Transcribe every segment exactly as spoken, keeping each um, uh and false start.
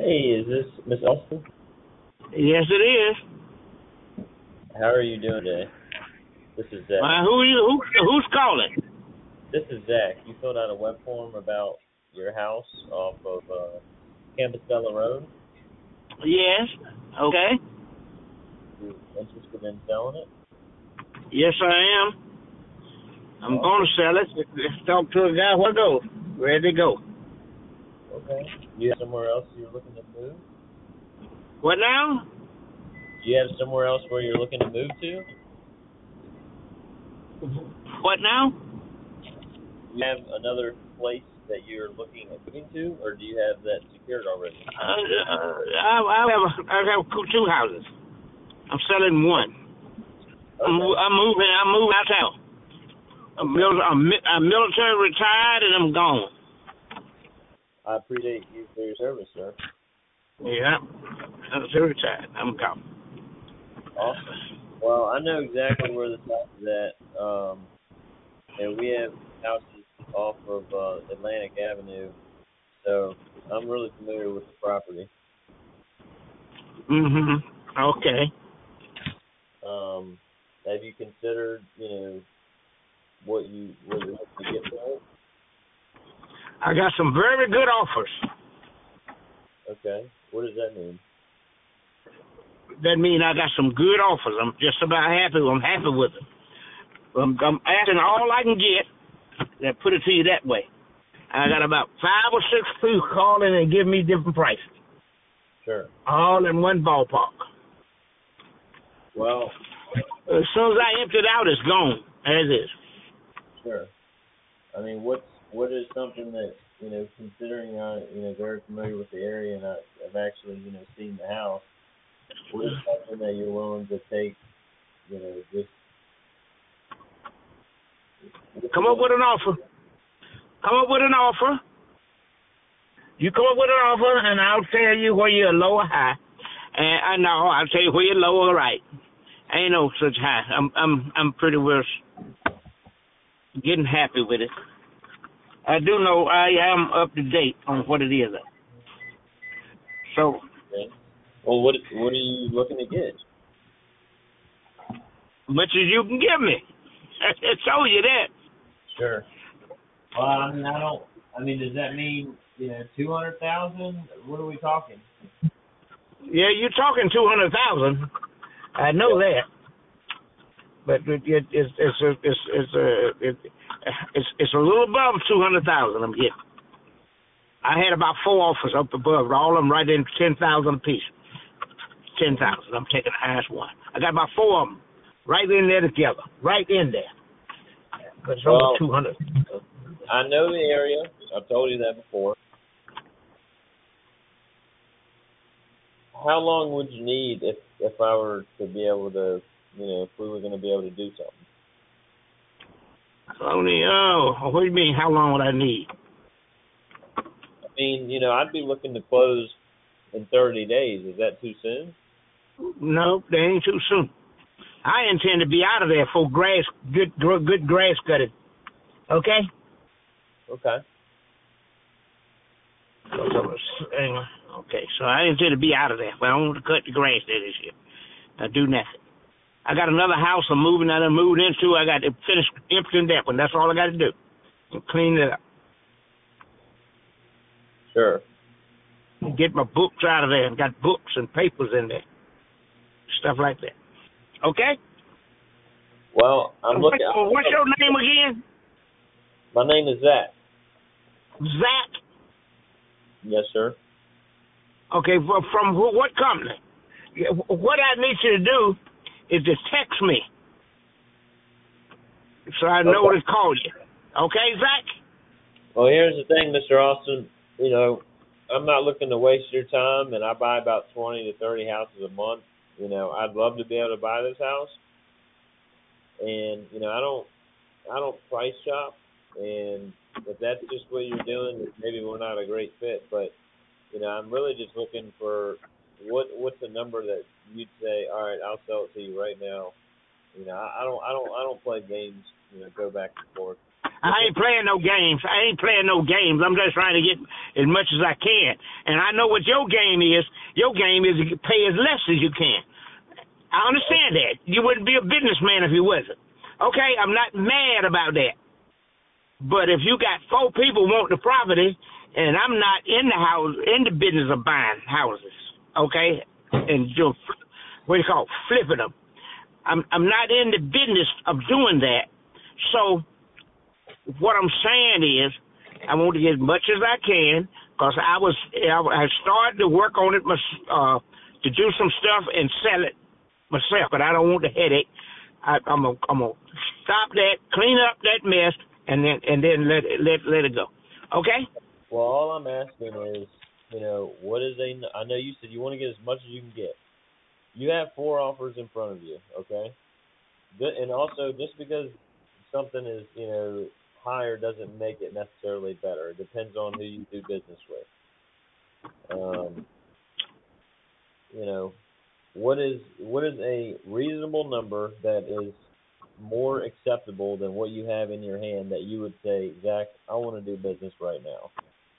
Hey, is this Miss Austin? Yes, it is. How are you doing today? This is Zach. Uh, who you? Who, who's calling? This is Zach. You filled out a web form about your house off of uh, Campusella Road. Yes. Okay. You interested in selling it? Yes, I am. I'm going to sell it. Let's talk to a guy. Where go? Ready to go? Okay. You have somewhere else you're looking to move? What now? Do you have somewhere else where you're looking to move to? What now? Do you have another place that you're looking at moving to, or do you have that secured already? Uh, uh, I, I have a, I have two houses. I'm selling one. Okay. I'm, I'm moving. I'm moving out of town. I'm, mil- I'm, mi- I'm military retired and I'm gone. I appreciate you for your service, sir. Yeah. I'm military retired. I'm gone. Awesome. Well, I know exactly where this house is at. Um, and we have houses off of uh, Atlantic Avenue, so I'm really familiar with the property. Mhm. Okay. Um, have you considered, you know, what you what you're looking to get for it? I got some very good offers. Okay. What does that mean? That means I got some good offers. I'm just about happy. I'm happy with it. I'm, I'm asking all I can get. That put it to you that way. I got about five or six people calling and giving me different prices, Sure. all in one ballpark. Well, As soon as I empty it out, it's gone as is. sure. I mean, what's what is something that, you know, considering I, you know, very familiar with the area and I, I've actually, you know, seen the house. What is something that you're willing to take, you know, just Come up with an offer. Come up with an offer. You come up with an offer, and I'll tell you where you're low or high. And I know I'll tell you where you're low or right. Ain't no such high. I'm I'm I'm pretty well getting happy with it. I do know I am up to date on what it is. So okay. Well, what what are you looking to get? much as you can give me. I told you that. Sure. Well, I mean, I don't. I mean, does that mean, you know, two hundred thousand? What are we talking? Yeah, you're talking two hundred thousand. I know Yeah. that, but it, it, it's it's a, it's it's a it, it's it's a little above two hundred thousand. I'm getting. I had about four offers up above, all of them right in ten thousand apiece. Ten thousand. I'm taking the highest one. I got about four of them right in there together, right in there. But it's Well, over two hundred. I know the area. I've told you that before. How long would you need if if I were to be able to, you know, if we were going to be able to do something? Only oh, what do you mean? How long would I need? I mean, you know, I'd be looking to close in thirty days. Is that too soon? No, they ain't too soon. I intend to be out of there for grass, good good grass cutting. Okay. Okay. Okay, so I intend to be out of there, but I don't want to cut the grass there this year. I do nothing. I got another house I'm moving that I moved into. I got to finish emptying that one. That's all I got to do. Clean it up. Sure. Get my books out of there. And got books and papers in there. Stuff like that. Okay? Well, I'm What, looking. what's your name again? My name is Zach. Zach? Yes, sir. Okay, from, from who, what company? What I need you to do is to text me so I know Okay. to call you. Okay, Zach? Well, here's the thing, Mister Austin. You know, I'm not looking to waste your time, and I buy about twenty to thirty houses a month. You know, I'd love to be able to buy this house, and you know, I don't, I don't price shop, and if that's just what you're doing, then maybe we're not a great fit. But you know, I'm really just looking for what what's the number that you'd say, all right, I'll sell it to you right now. You know, I, I don't, I don't, I don't play games. You know, go back and forth. I ain't playing no games. I ain't playing no games. I'm just trying to get as much as I can. And I know what your game is. Your game is to pay as less as you can. I understand that. You wouldn't be a businessman if you wasn't. Okay, I'm not mad about that. But if you got four people want the property, and I'm not in the house, in the business of buying houses, okay, and you what do you call it, flipping them. I'm I'm not in the business of doing that. So what I'm saying is, I want to get as much as I can because I was I started to work on it, uh, to do some stuff and sell it myself, but I don't want the headache. I, I'm gonna I'm gonna stop that, clean up that mess, and then and then let it, let let it go. Okay. Well, all I'm asking is, you know, what is a? I know you said you want to get as much as you can get. You have four offers in front of you, okay? And also, just because something is, you know, higher doesn't make it necessarily better. It depends on who you do business with. Um, you know, what is what is a reasonable number that is more acceptable than what you have in your hand that you would say, Zach, I want to do business right now?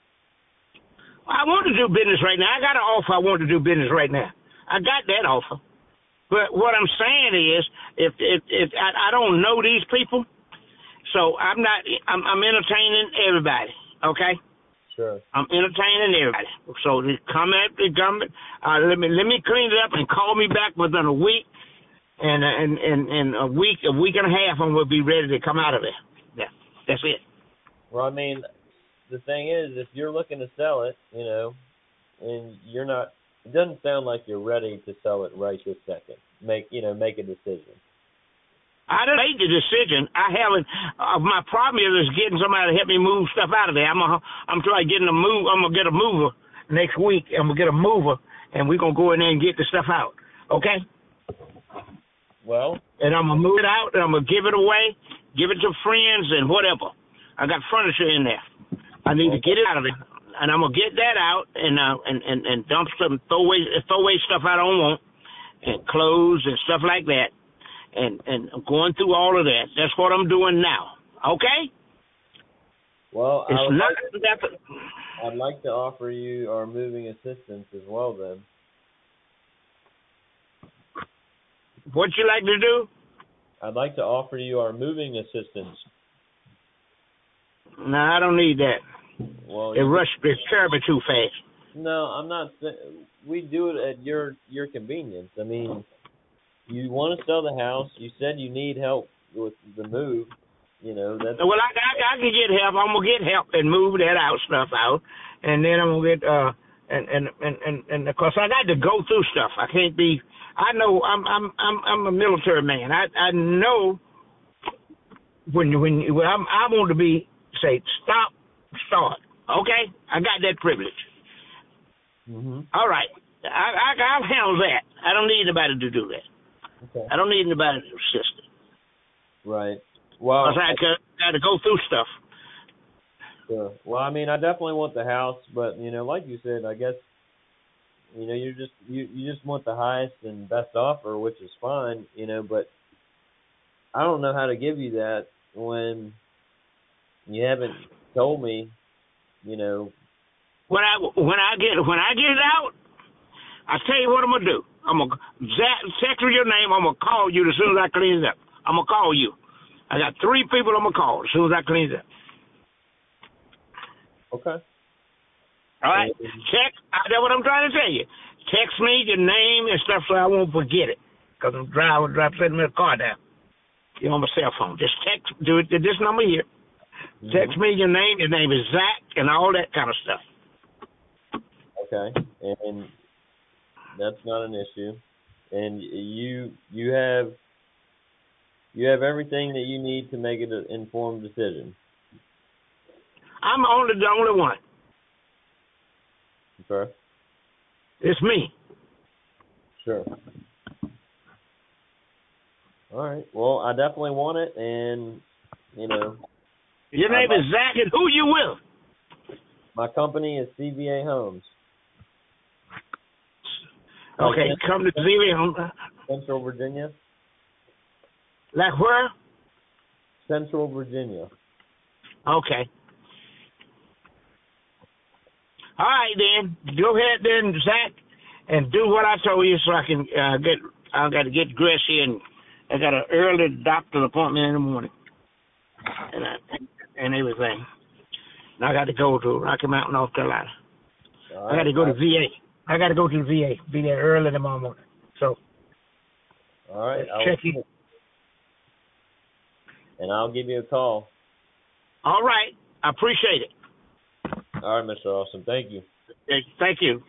I want to do business right now. I got an offer. I want to do business right now. I got that offer. But what I'm saying is, if if, if I, I don't know these people, so I'm not. I'm, I'm entertaining everybody. Okay. Sure. I'm entertaining everybody. So they come at the government. Uh, let me let me clean it up and call me back within a week, and and and, and a week a week and a half, and we'll be ready to come out of there. Yeah, that's it. Well, I mean, the thing is, if you're looking to sell it, you know, and you're not, it doesn't sound like you're ready to sell it right this second. Make you know, make a decision. I didn't make the decision. I haven't. Uh, my problem is, is getting somebody to help me move stuff out of there. I'm a, I'm trying getting a move. I'm gonna get a mover next week. I'm gonna get a mover, and we're gonna go in there and get the stuff out. Okay. Well. And I'm gonna move it out, and I'm gonna give it away, give it to friends, and whatever. I got furniture in there. I need to get it out of it, and I'm gonna get that out, and uh, and, and and dump some throwaway throwaway stuff I don't want, and clothes and stuff like that. And and I'm going through all of that. That's what I'm doing now. Okay? Well, it's I not like, that. I'd like to offer you our moving assistance as well. Then, what you like to do? I'd like to offer you our moving assistance. No, I don't need that. Well, it rushed it terribly too fast. No, I'm not. We do it at your your convenience. I mean. You want to sell the house. You said you need help with the move. You know that's. Well, I, I, I can get help. I'm gonna get help and move that out stuff out, and then I'm gonna get uh and and and and, and of course I got to go through stuff. I can't be. I know I'm I'm I'm I'm a military man. I I know when when, when I'm I want to be say stop start. Okay, I got that privilege. Mm-hmm. All right, I I I'll handle that. I don't need anybody to do that. Okay. I don't need anybody to assist it. Right. Well, I got to go through stuff. Sure. Well, I mean, I definitely want the house, but you know, like you said, I guess you know, you just you you just want the highest and best offer, which is fine, you know. But I don't know how to give you that when you haven't told me, you know. When I when I get when I get it out, I tell you what I'm gonna do. I'm gonna text you your name. I'm gonna call you as soon as I clean it up. I'm gonna call you. I got three people I'm gonna call as soon as I clean it up. Okay. All right. Text. That's what I'm trying to tell you. Text me your name and stuff so I won't forget it. Cause I'm driving, driving, setting my car down. You're on my cell phone. Just text. Do it to this number here. Mm-hmm. Text me your name. Your name is Zach and all that kind of stuff. Okay. And that's not an issue, and you you have you have everything that you need to make it an informed decision. I'm only the only one. Okay. It's me. Sure. All right. Well, I definitely want it, and you know. Your name is Zach, and who you with? My company is C V A Homes. Okay, like come to Z V A. Central Virginia. Like where? Central Virginia. Okay. All right, then. Go ahead then, Zach, and do what I told you so I can uh, get, I got to get dressed here, and I got an early doctor appointment in the morning and I, and everything. And I got to go to Rocky Mountain, North Carolina. All I got to right. go to V A. I got to go to the V A. Be there early tomorrow morning. So, All right. I'll, check in. and I'll give you a call. All right. I appreciate it. All right, Mister Austin. Thank you. Thank you.